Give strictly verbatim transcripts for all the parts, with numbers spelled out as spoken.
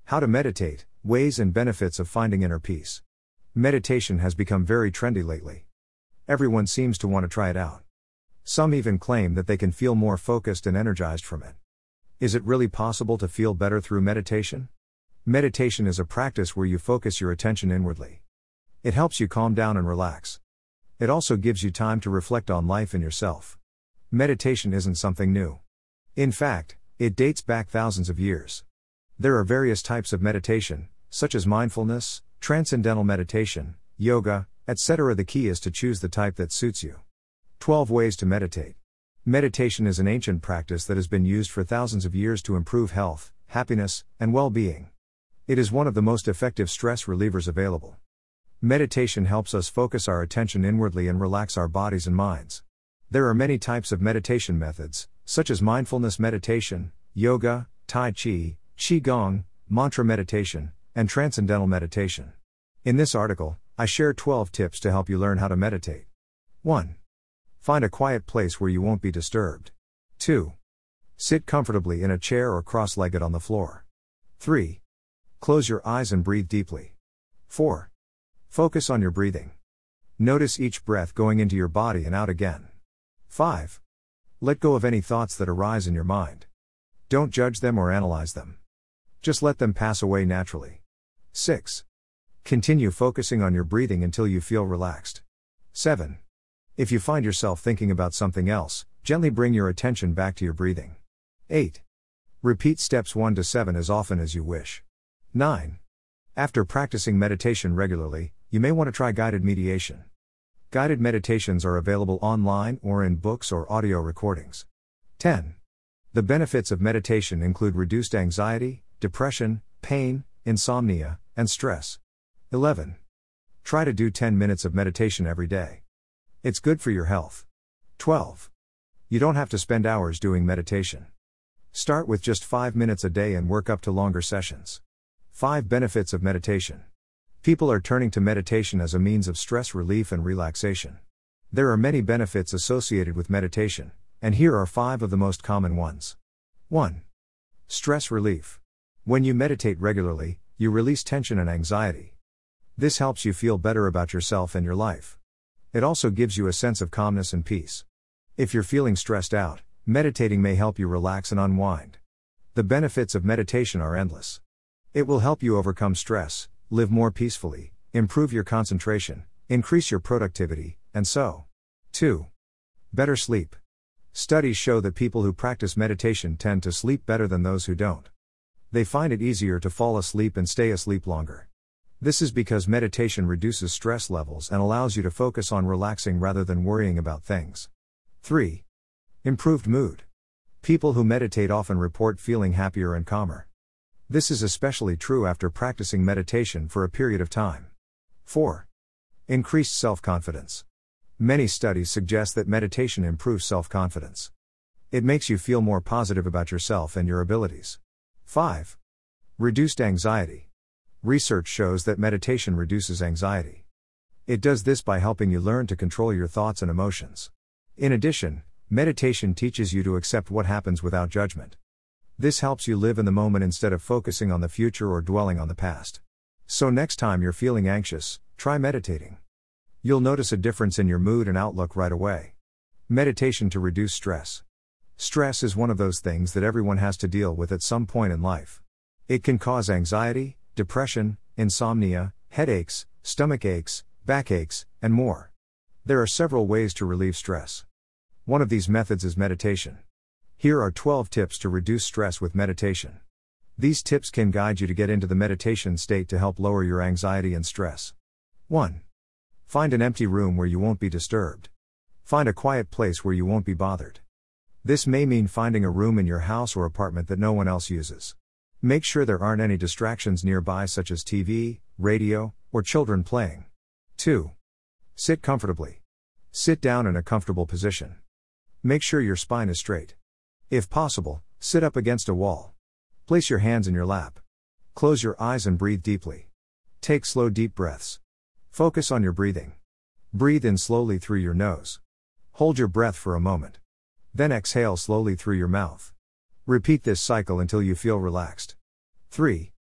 How to meditate, ways and benefits of finding inner peace. Meditation has become very trendy lately. Everyone seems to want to try it out. Some even claim that they can feel more focused and energized from it. Is it really possible to feel better through meditation? Meditation is a practice where you focus your attention inwardly. It helps you calm down and relax. It also gives you time to reflect on life and yourself. Meditation isn't something new. In fact, it dates back thousands of years. There are various types of meditation, such as mindfulness, transcendental meditation, yoga, et cetera. The key is to choose the type that suits you. twelve Ways to meditate. Meditation is an ancient practice that has been used for thousands of years to improve health, happiness, and well-being. It is one of the most effective stress relievers available. Meditation helps us focus our attention inwardly and relax our bodies and minds. There are many types of meditation methods, such as mindfulness meditation, yoga, tai chi, qigong, mantra meditation, and transcendental meditation. In this article, I share twelve tips to help you learn how to meditate. one. Find a quiet place where you won't be disturbed. two. Sit comfortably in a chair or cross-legged on the floor. three. Close your eyes and breathe deeply. four. Focus on your breathing. Notice each breath going into your body and out again. five. Let go of any thoughts that arise in your mind. Don't judge them or analyze them. Just let them pass away naturally. six. Continue focusing on your breathing until you feel relaxed. seven. If you find yourself thinking about something else, gently bring your attention back to your breathing. eight. Repeat steps one to seven as often as you wish. nine. After practicing meditation regularly, you may want to try guided meditation. Guided meditations are available online or in books or audio recordings. ten. The benefits of meditation include reduced anxiety, depression, pain, insomnia, and stress. eleven. Try to do ten minutes of meditation every day. It's good for your health. twelve. You don't have to spend hours doing meditation. Start with just five minutes a day and work up to longer sessions. five Benefits of meditation. People are turning to meditation as a means of stress relief and relaxation. There are many benefits associated with meditation, and here are five of the most common ones. one. Stress relief. When you meditate regularly, you release tension and anxiety. This helps you feel better about yourself and your life. It also gives you a sense of calmness and peace. If you're feeling stressed out, meditating may help you relax and unwind. The benefits of meditation are endless. It will help you overcome stress, live more peacefully, improve your concentration, increase your productivity, and so. two. Better sleep. Studies show that people who practice meditation tend to sleep better than those who don't. They find it easier to fall asleep and stay asleep longer. This is because meditation reduces stress levels and allows you to focus on relaxing rather than worrying about things. three. Improved mood. People who meditate often report feeling happier and calmer. This is especially true after practicing meditation for a period of time. four. Increased self-confidence. Many studies suggest that meditation improves self-confidence. It makes you feel more positive about yourself and your abilities. five. Reduced anxiety. Research shows that meditation reduces anxiety. It does this by helping you learn to control your thoughts and emotions. In addition, meditation teaches you to accept what happens without judgment. This helps you live in the moment instead of focusing on the future or dwelling on the past. So next time you're feeling anxious, try meditating. You'll notice a difference in your mood and outlook right away. Meditation to reduce stress. Stress is one of those things that everyone has to deal with at some point in life. It can cause anxiety, depression, insomnia, headaches, stomach aches, backaches, and more. There are several ways to relieve stress. One of these methods is meditation. Here are twelve tips to reduce stress with meditation. These tips can guide you to get into the meditation state to help lower your anxiety and stress. one. Find an empty room where you won't be disturbed. Find a quiet place where you won't be bothered. This may mean finding a room in your house or apartment that no one else uses. Make sure there aren't any distractions nearby such as T V, radio, or children playing. two. Sit comfortably. Sit down in a comfortable position. Make sure your spine is straight. If possible, sit up against a wall. Place your hands in your lap. Close your eyes and breathe deeply. Take slow deep breaths. Focus on your breathing. Breathe in slowly through your nose. Hold your breath for a moment. Then exhale slowly through your mouth. Repeat this cycle until you feel relaxed. three.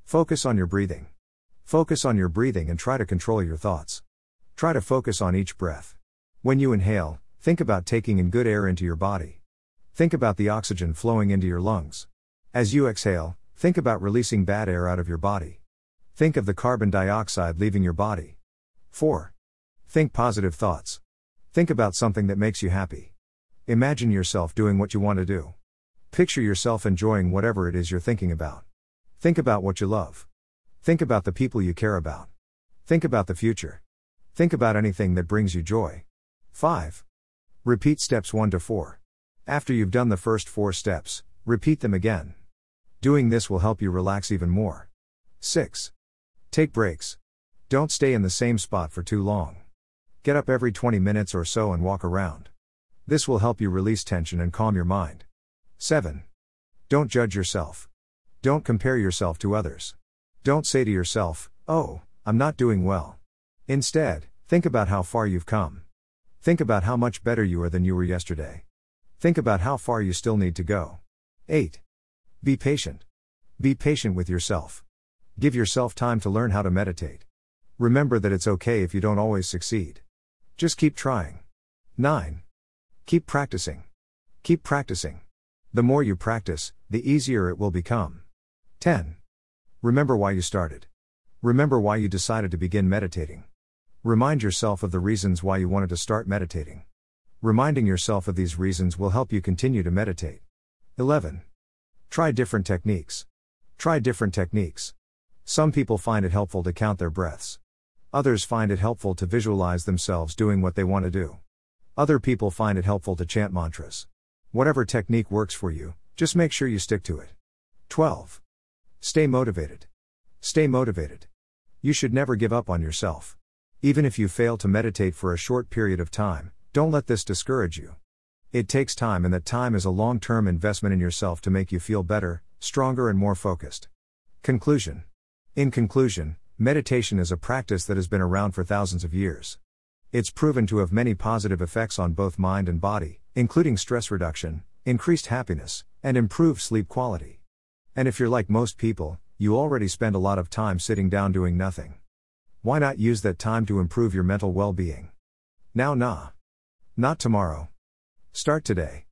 Focus on your breathing. Focus on your breathing and try to control your thoughts. Try to focus on each breath. When you inhale, think about taking in good air into your body. Think about the oxygen flowing into your lungs. As you exhale, think about releasing bad air out of your body. Think of the carbon dioxide leaving your body. four. Think positive thoughts. Think about something that makes you happy. Imagine yourself doing what you want to do. Picture yourself enjoying whatever it is you're thinking about. Think about what you love. Think about the people you care about. Think about the future. Think about anything that brings you joy. five. Repeat steps one to four. After you've done the first four steps, repeat them again. Doing this will help you relax even more. six. Take breaks. Don't stay in the same spot for too long. Get up every twenty minutes or so and walk around. This will help you release tension and calm your mind. seven. Don't judge yourself. Don't compare yourself to others. Don't say to yourself, "Oh, I'm not doing well." Instead, think about how far you've come. Think about how much better you are than you were yesterday. Think about how far you still need to go. eight. Be patient. Be patient with yourself. Give yourself time to learn how to meditate. Remember that it's okay if you don't always succeed. Just keep trying. nine. Keep practicing. Keep practicing. The more you practice, the easier it will become. ten. Remember why you started. Remember why you decided to begin meditating. Remind yourself of the reasons why you wanted to start meditating. Reminding yourself of these reasons will help you continue to meditate. eleven. Try different techniques. Try different techniques. Some people find it helpful to count their breaths. Others find it helpful to visualize themselves doing what they want to do. Other people find it helpful to chant mantras. Whatever technique works for you, just make sure you stick to it. twelve. Stay motivated. Stay motivated. You should never give up on yourself. Even if you fail to meditate for a short period of time, don't let this discourage you. It takes time, and that time is a long-term investment in yourself to make you feel better, stronger, and more focused. Conclusion. In conclusion, meditation is a practice that has been around for thousands of years. It's proven to have many positive effects on both mind and body, including stress reduction, increased happiness, and improved sleep quality. And if you're like most people, you already spend a lot of time sitting down doing nothing. Why not use that time to improve your mental well-being? Now, nah. Not tomorrow. Start today.